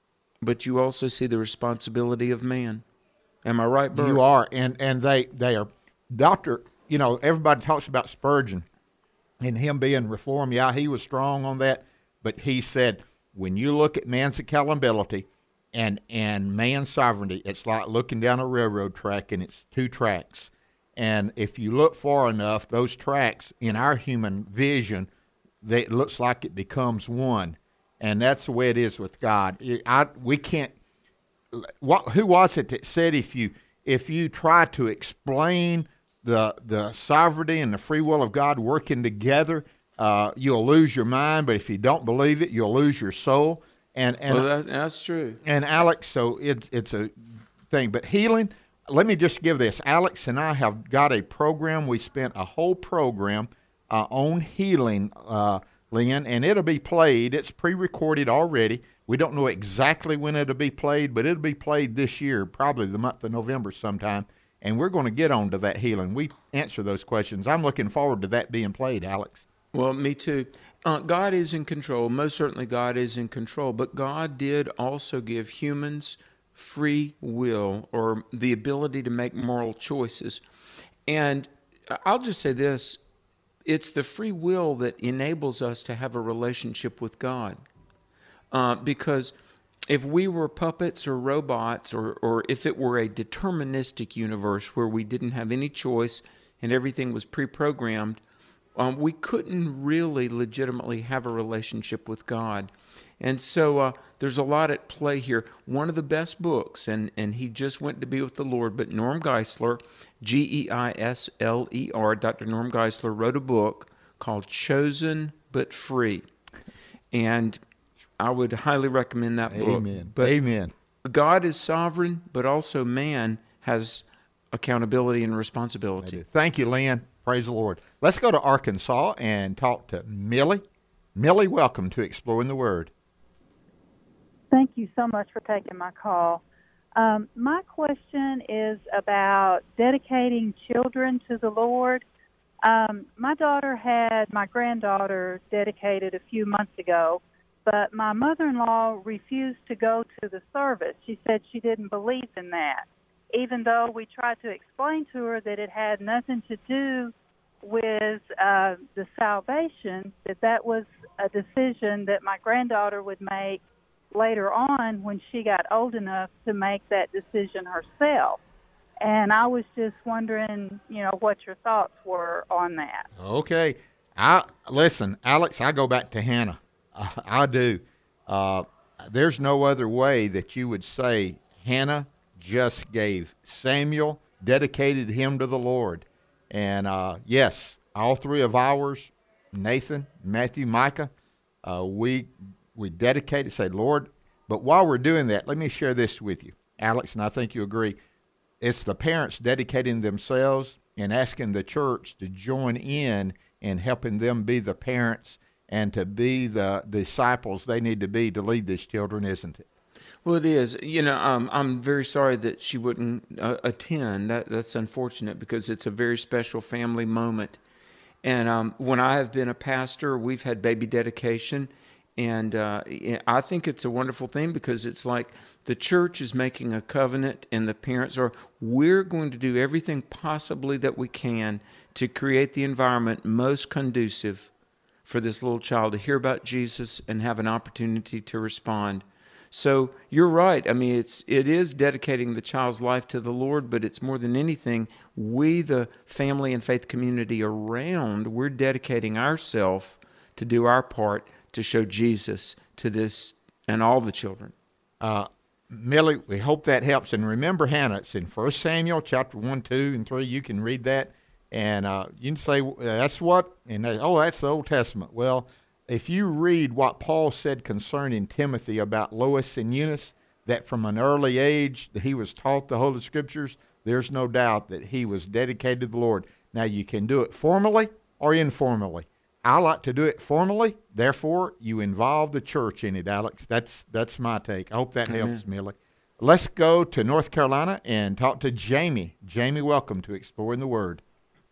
but you also see the responsibility of man. Am I right, Bert? You are, and, and they, they are, Doctor You know, everybody talks about Spurgeon and him being reformed. Yeah, he was strong on that. But he said, when you look at man's accountability and and man's sovereignty, it's like looking down a railroad track, and it's two tracks. And if you look far enough, those tracks, in our human vision, they, it looks like it becomes one. And that's the way it is with God. It, I, we can't what, – who was it that said if you if you try to explain – the the sovereignty and the free will of God working together, uh, you'll lose your mind. But if you don't believe it, you'll lose your soul. And and well, that, that's true. And Alex, so it's it's a thing. But healing, let me just give this. Alex and I have got a program. We spent a whole program uh, on healing, uh, Lynn, and it'll be played. It's pre-recorded already. We don't know exactly when it'll be played, but it'll be played this year, probably the month of November sometime. And we're going to get on to that healing. We answer those questions. I'm looking forward to that being played, Alex. Well, me too. Uh, God is in control. Most certainly God is in control. But God did also give humans free will, or the ability to make moral choices. And I'll just say this. It's the free will that enables us to have a relationship with God. Uh, because if we were puppets or robots, or, or if it were a deterministic universe where we didn't have any choice and everything was pre-programmed, um, we couldn't really legitimately have a relationship with God. And so uh, there's a lot at play here. One of the best books, and, and he just went to be with the Lord, but Norm Geisler, G E I S L E R, Doctor Norm Geisler wrote a book called Chosen But Free. And I would highly recommend that book. Amen. But Amen. God is sovereign, but also man has accountability and responsibility. Thank you, Lynn. Praise the Lord. Let's go to Arkansas and talk to Millie. Millie, welcome to Exploring the Word. Thank you so much for taking my call. Um, my question is about dedicating children to the Lord. Um, my daughter had my granddaughter dedicated a few months ago, but my mother-in-law refused to go to the service. She said she didn't believe in that, even though we tried to explain to her that it had nothing to do with uh, the salvation, that that was a decision that my granddaughter would make later on when she got old enough to make that decision herself. And I was just wondering, you know, what your thoughts were on that. Okay. I listen, Alex, I go back to Hannah. I, I do. Uh, there's no other way that you would say Hannah just gave Samuel, dedicated him to the Lord. And, uh, yes, all three of ours, Nathan, Matthew, Micah, uh, we we dedicated, say, Lord, but while we're doing that, let me share this with you, Alex, and I think you agree. It's the parents dedicating themselves and asking the church to join in and helping them be the parents and to be the disciples they need to be to lead these children, isn't it? Well, it is. You know, um, I'm very sorry that she wouldn't uh, attend. That That's unfortunate because it's a very special family moment. And um, when I have been a pastor, we've had baby dedication. And uh, I think it's a wonderful thing because it's like the church is making a covenant and the parents are, we're going to do everything possibly that we can to create the environment most conducive for this little child to hear about Jesus and have an opportunity to respond. So you're right. I mean, it's it is dedicating the child's life to the Lord, but it's more than anything, we, the family and faith community around, we're dedicating ourselves to do our part to show Jesus to this and all the children. Uh, Millie, we hope that helps. And remember, Hannah, it's in First Samuel chapter one, two, and three. You can read that. And uh, you can say, that's what? And they, oh, that's the Old Testament. Well, if you read what Paul said concerning Timothy about Lois and Eunice, that from an early age that he was taught the Holy Scriptures, there's no doubt that he was dedicated to the Lord. Now, you can do it formally or informally. I like to do it formally. Therefore, you involve the church in it, Alex. That's that's my take. I hope that Amen. helps, Millie. Let's go to North Carolina and talk to Jamie. Jamie, welcome to Exploring the Word.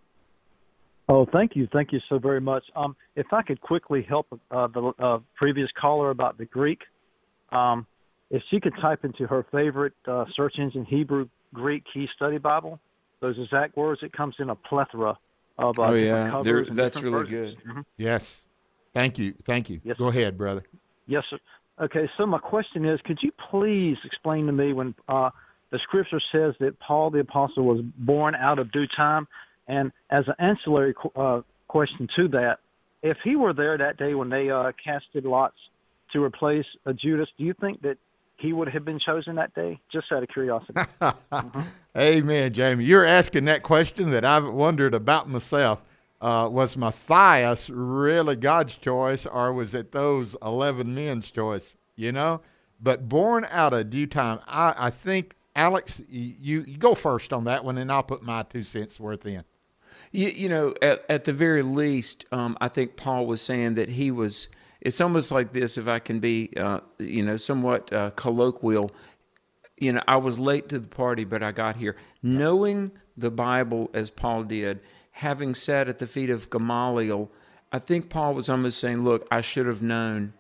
Oh, thank you. Thank you so very much. Um, if I could quickly help uh, the uh, previous caller about the Greek, um, if she could type into her favorite uh, search engine, Hebrew Greek Key Study Bible, those exact words, it comes in a plethora of uh, oh, different yeah. covers. There, and that's different really versions. good. Mm-hmm. Yes. Thank you. Thank you. Yes. Go ahead, brother. Yes, sir. Okay, so my question is, could you please explain to me when uh, the Scripture says that Paul the Apostle was born out of due time? And as an ancillary uh, question to that, if he were there that day when they uh, casted lots to replace uh, Judas, do you think that he would have been chosen that day? Just out of curiosity. mm-hmm. Amen, Jamie. You're asking that question that I've wondered about myself. Uh, was Matthias really God's choice, or was it those eleven men's choice? You know? But born out of due time, I, I think, Alex, you, you go first on that one, and I'll put my two cents worth in. You, you know, at, at the very least, um, I think Paul was saying that he was, it's almost like this, if I can be, uh, you know, somewhat uh, colloquial. You know, I was late to the party, but I got here. Knowing the Bible as Paul did, having sat at the feet of Gamaliel, I think Paul was almost saying, look, I should have known.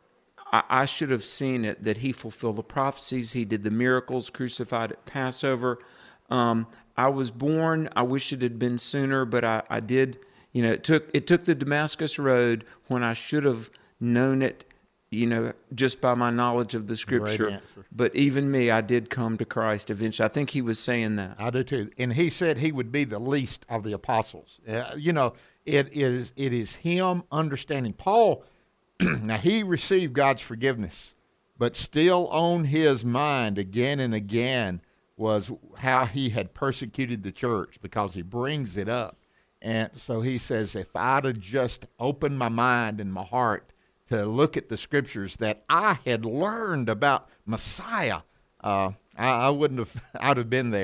I, I should have seen it, that he fulfilled the prophecies. He did the miracles, crucified at Passover. Um, I was born. I wish it had been sooner, but I, I did. You know, it took it took the Damascus Road when I should have known it. You know, just by my knowledge of the Scripture. But even me, I did come to Christ eventually. I think he was saying that. I do too. And he said he would be the least of the apostles. Uh, you know, it is it is him understanding. Paul, now he received God's forgiveness, but still on his mind again and again was how he had persecuted the church, because he brings it up. And so he says, if I'd have just opened my mind and my heart to look at the Scriptures that I had learned about Messiah, uh, I, I wouldn't have, I'd have been there.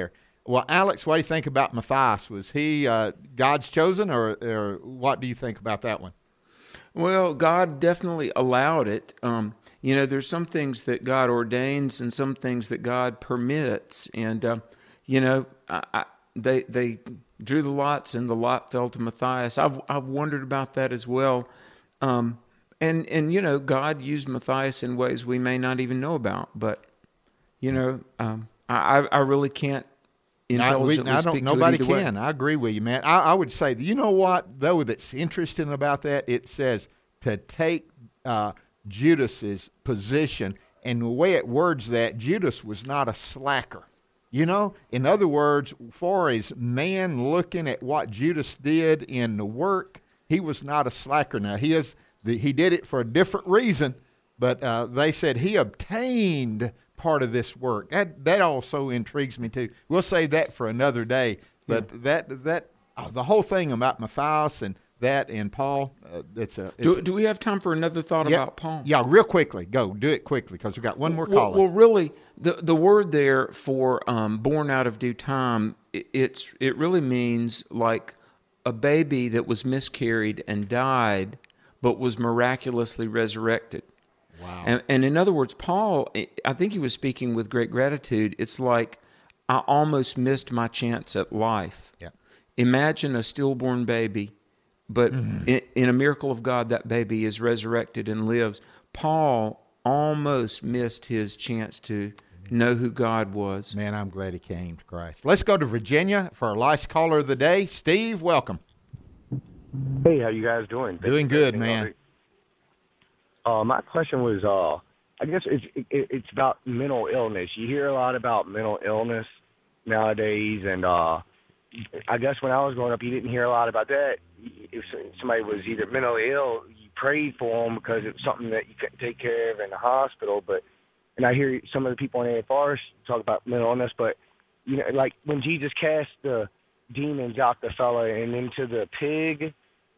Well, Alex, what do you think about Matthias? Was he uh, God's chosen, or, or what do you think about that one? Well, God definitely allowed it. Um, you know, there's some things that God ordains and some things that God permits. And, uh, you know, I, I, they they drew the lots and the lot fell to Matthias. I've I've wondered about that as well. Um, and, and, you know, God used Matthias in ways we may not even know about. But, you know, um, I, I really can't intelligently I, we, I don't, speak nobody to it either can. way. I agree with you, man. I, I would say, you know what, though, that's interesting about that? It says to take uh, Judas's position, and the way it words that, Judas was not a slacker. You know, in other words, far as man looking at what Judas did in the work, he was not a slacker. Now, he is the, he did it for a different reason, but uh, they said he obtained part of this work. That that also intrigues me too. We'll save that for another day. But yeah. that that uh, the whole thing about Matthias and that and Paul, uh, it's a. It's Do, a, do we have time for another thought yeah, about Paul? Yeah, real quickly. Go do it quickly because we got one more well, caller. Well, really, the the word there for um, born out of due time, it, it's it really means like a baby that was miscarried and died, but was miraculously resurrected. Wow. And, and in other words, Paul, I think he was speaking with great gratitude. It's like, I almost missed my chance at life. Yeah. Imagine a stillborn baby, but Mm. in, in a miracle of God, that baby is resurrected and lives. Paul almost missed his chance to know who God was. Man, I'm glad he came to Christ. Let's go to Virginia for our last caller of the day. Steve, welcome. Hey, how you guys doing? Doing good, man. Uh, my question was, uh, I guess it's it, it's about mental illness. You hear a lot about mental illness nowadays, and uh, I guess when I was growing up, you didn't hear a lot about that. If somebody was either mentally ill, you prayed for them because it was something that you couldn't take care of in the hospital. But and I hear some of the people in A F R talk about mental illness, but you know, like when Jesus cast the demons out the fella and into the pig.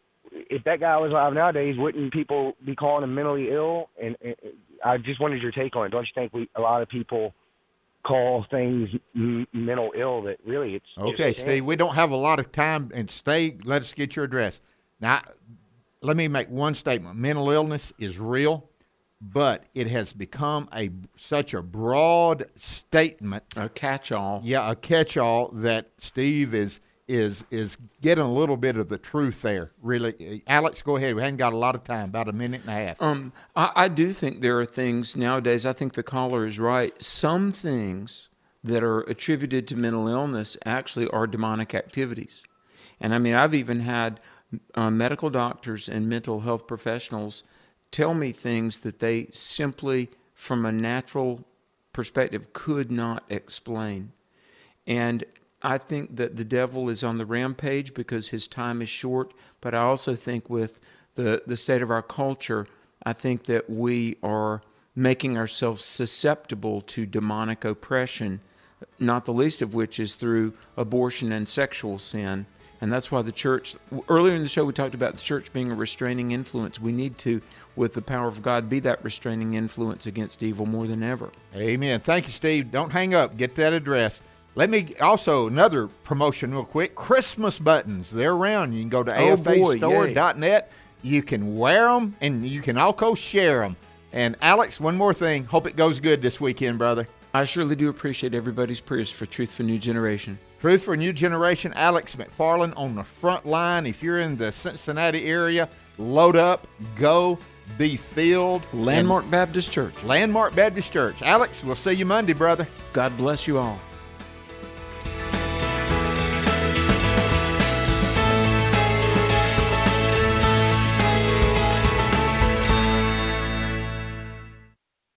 If that guy was alive nowadays, wouldn't people be calling him mentally ill? And, and I just wanted your take on it. Don't you think we a lot of people call things m- mental ill that really it's okay, just Steve? We don't have a lot of time, and stay. Let us get your address. Now, let me make one statement: mental illness is real, but it has become a such a broad statement, a catch-all. Yeah, a catch-all that Steve is. is is getting a little bit of the truth there, really. Alex, go ahead. We haven't got a lot of time, about a minute and a half. Um, I, I do think there are things nowadays, I think the caller is right, some things that are attributed to mental illness actually are demonic activities. And I mean, I've even had uh, medical doctors and mental health professionals tell me things that they simply, from a natural perspective, could not explain. And I think that the devil is on the rampage because his time is short, but I also think with the, the state of our culture, I think that we are making ourselves susceptible to demonic oppression, not the least of which is through abortion and sexual sin. And that's why the church, earlier in the show we talked about the church being a restraining influence. We need to, with the power of God, be that restraining influence against evil more than ever. Amen. Thank you, Steve. Don't hang up. Get that address. Let me also, another promotion real quick, Christmas buttons. They're around. You can go to Oh, A F A store boy, dot net. You can wear them, and you can also share them. And, Alex, one more thing. Hope it goes good this weekend, brother. I surely do appreciate everybody's prayers for Truth for New Generation. Truth for New Generation, Alex McFarland on the front line. If you're in the Cincinnati area, load up, go, be filled. Landmark Baptist Church. Landmark Baptist Church. Alex, we'll see you Monday, brother. God bless you all.